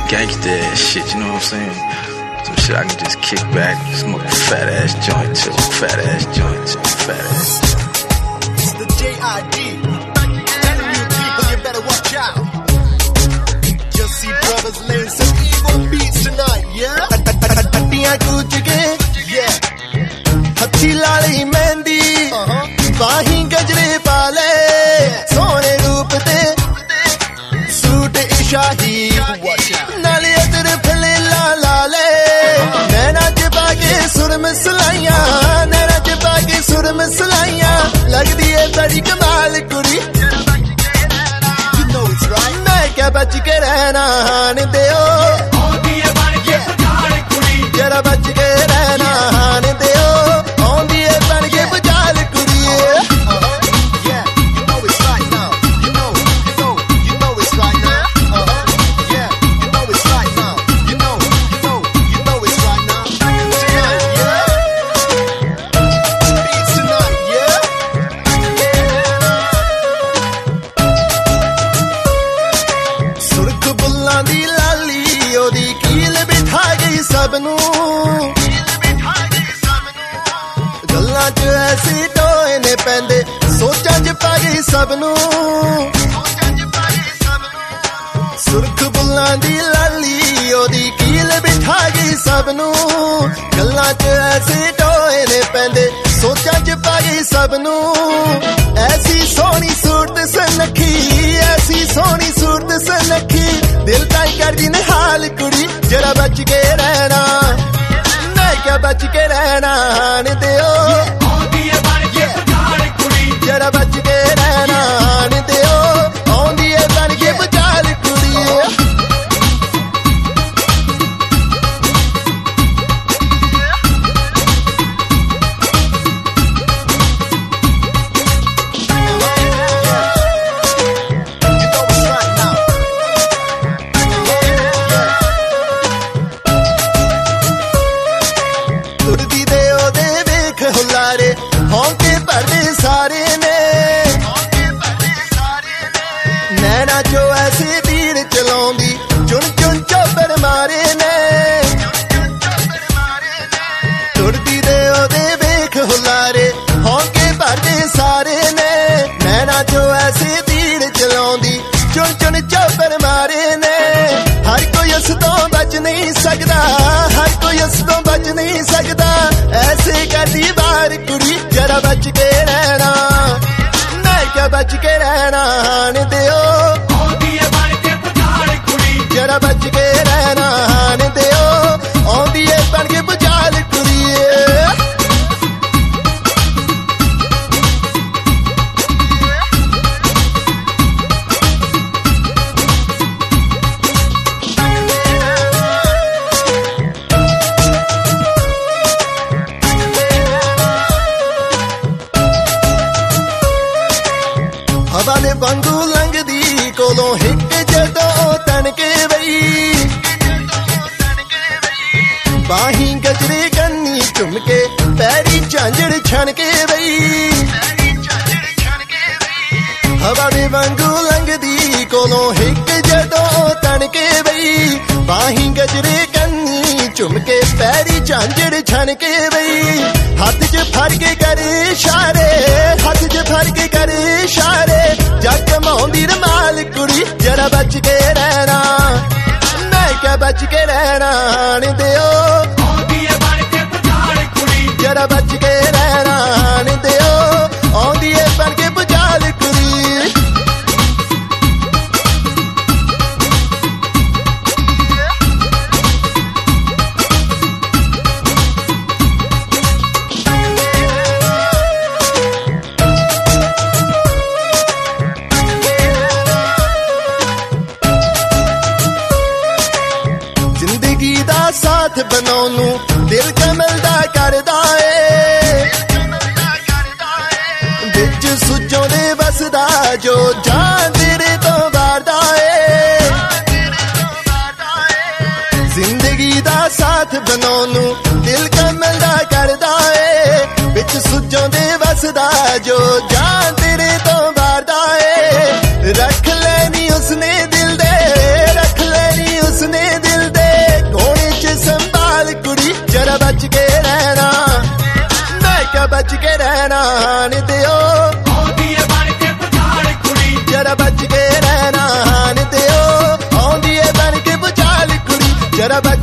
gangsta ass shit, you know what I'm saying? Some shit I can just kick back, smoke a fat ass joint too, fat ass joint too, fat ass. It's the J.I.D. Telling you people, you better watch out. Just see brothers laying some evil beats tonight, yeah? Attiyan kuch ke, yeah. Hathi lali mehndi, bahin gajre pale, sone roop te, suit ishahi, nale adar phale la lale, naina jba ke sur mislaiya, naina jba ke sur mislaiya, lagdi hai badi kamal kudi. You know it's right. Main kya bach ke rehna haan deo, aandi hai ban ke pujal kudi, jara bach ke rehna haan deo, aandi hai ban ke pujal kudi. Yeah, you know it's right now. You know it's right now. Yeah, you know it's right now. You know it's right now. Tonight, yeah. Beats tonight, yeah. Surkh bullan di lali odi keel bitha gayi sab nu, ਗੱਲਾਂ 'ਚ ਐਸੀ ਟੋਏ ਨੇ ਪੈਂਦੇ, ਸੋਚਾਂ 'ਚ ਪਾ ਗਈ ਸਭ ਨੂੰ, ਸੁਰਖ ਬੁੱਲਾਂ ਦੀ ਲਾਲੀ ਉਹਦੀ ਕੀਲ ਬਿਠਾ ਗਈ ਸਭ ਨੂੰ, ਗੱਲਾਂ 'ਚ ਐਸੀ ਟੋਏ ਨੇ ਪੈਂਦੇ, ਸੋਚਾਂ 'ਚ ਪਾ ਗਈ ਸਭ ਨੂੰ, ਐਸੀ ਸੋਹਣੀ ਸੂਰਤ ਸੁਨੱਖੀ, ਐਸੀ ਸੋਹਣੀ ਸੂਰਤ ਸੁਨੱਖੀ, ਦਿਲ ਤਾਂ ਕਰਦੀ ਨਿਹਾਲ ਕੁੜੀ, ਜਰਾ ਬਚ ਕੇ ਰਹਿਣਾ, ਮੈਂ ਕਿਆ ਬਚ ਕੇ ਰਹਿਣਾ haan ਦਿਓ, ਆਉਂਦੀ ਏ ਬਣ ਕੇ ਪਜਾਲ ਕੁੜੀ, ਜਰਾ ਬਚ ਕੇ ਰਹਿਣਾ haan ਦਿਓ, ਆਉਂਦੀ ਏ ਬਣ ਕੇ ਪਜਾਲ ਕੁੜੀ. ਤੁਰਦੀ ਦੇ ਉਹਦੇ ਵੇਖ ਹੁਲਾਰੇ, ਹੌਂਕੇ ਭਰਦੇ ਸਾਰੇ ਨੇ, ਨੈਣਾ ਚੋਂ ਐਸੀ ਤੀਰ ਚਲਾਉਂਦੀ, ਚੁਣ ਚੁਣ ਚੋਬਰ ਮਾਰੇ ਨੇ, ਤੁਰਦੀ ਦੇ ਉਹਦੇ ਵੇਖ ਹੁਲਾਰੇ, ਹੌਂਕੇ ਭਰਦੇ ਸਾਰੇ ਨੇ, ਨੈਣਾ ਚੋਂ ਐਸੀ ਤੀਰ ਚਲਾਉਂਦੀ, ਚੁਣ ਚੁਣ ਚੋਬਰ ਮਾਰੇ ਨੇ, ਹਰ ਕੋਈ ਉਸ ਤੋਂ ਬਚ ਨਹੀਂ ਸਕਦਾ, ਹਰ ਕੋਈ ਉਸ ਤੋਂ ਬਚ ਨਹੀਂ ਸਕਦਾ, ਐਸੇ ਕਰਦੀ ਬਾਰ ਕੁੜੀ, ਜਰਾ ਬਚ ਕੇ ਰਹਿਣਾ, ਮੈਂ ਕਿਆ ਬਚ ਕੇ ਰਹਿਣਾ haan ਦਿਓ, ਆਉਂਦੀ ਏ ਬਣ ਕੇ ਪਜਾਲ ਕੁੜੀ, ਜਰਾ ਬਚ ਕੇ ਰਹਿਣਾ haan ਦਿਓ, ਆਉਂਦੀ ਏ ਬਣ ਕੇ ਪਜਾਲ ਕੁੜੀ. ਹਵਾ ਨੇ ਵਾਂਗੂ ਲੰਘਦੀ ਕੋਲੋਂ ਹਿੱਕ ਜਦੋਂ ਤਣਕੇ ਵਈ, ਬਾਹੀਂ ਗਜਰੇ ਕੰਨੀ ਝੁੰਮ ਕੇ, ਪੈਰੀ ਝਾਂਜਰ ਛਣ ਕੇ ਵਈ, ਹਵਾ ਨੇ ਵਾਂਗੂ ਲੰਘਦੀ ਕੋਲੋਂ ਹਿੱਕ ਜਦੋਂ ਤਣਕੇ ਵਈ, ਬਾਹੀਂ ਗਜਰੇ ਕੰਨੀ ਝੁੰਮ ਕੇ, ਪੈਰੀ ਝਾਂਜਰ ਛਣ ਕੇ ਵਈ, ਹੱਥ 'ਚ ਫੜ ਕੇ ਕਰੇ ਇਸ਼ਾਰੇ, ਹੱਥ 'ਚ ਫੜ ਕੇ ਕਰੇ ਇਸ਼ਾਰੇ, ਜੱਗ ਮਾਉਂਦੀ ਰਮਾਲ ਕੁੜੀ, ਜਰਾ ਬਚ ਕੇ ਰਹਿਣਾ, ਮੈਂ ਕਿਆ ਬਚ ਕੇ ਰਹਿਣਾ haan ਦਿਓ, ਆਉਂਦੀ ਏ ਬਣ ਕੇ ਪਜਾਲ ਕੁੜੀ, ਜਰਾ ਬਚ ਕੇ ਰਹਿਣਾ haan ਦਿਓ, ਆਉਂਦੀ ਏ ਬਣ ਕੇ ਪਜਾਲ ਕੁੜੀ. ਜ਼ਿੰਦਗੀ ਦਾ ਸਾਥ ਬਣਾਉਣ ਨੂੰ ਦਿਲ ਕਮਲਦਾ ਕਰਦਾ ਏ, ਵਿੱਚ ਸੁੱਜੋਂ ਦੇ ਵਸਦਾ ਜੋ ਜਾਨ ਤੇਰੇ ਤੋਂ ਵਾਰਦਾ ਏ, ਜ਼ਿੰਦਗੀ ਦਾ ਸਾਥ ਬਣਾਉਣ ਨੂੰ ਦਿਲ ਕਮਲਦਾ ਕਰਦਾ ਏ, ਵਿੱਚ ਸੁੱਜੋਂ ਦੇ ਵਸਦਾ ਜੋ ਜਾਨ ਤੇਰੇ ਤੋਂ ਵਾਰਦਾ ਏ, ਰੱਖ ਲੈਣੀ ਉਸਨੇ ਦਿਲ ਦੇ, ਰੱਖ ਲੈਣੀ ਉਸਨੇ रहना नी दियो आउंदी है बन के भुचाल कुड़ी जरा बच के रहना नी दियो आउंदी है बन के भुचाल कुड़ी जरा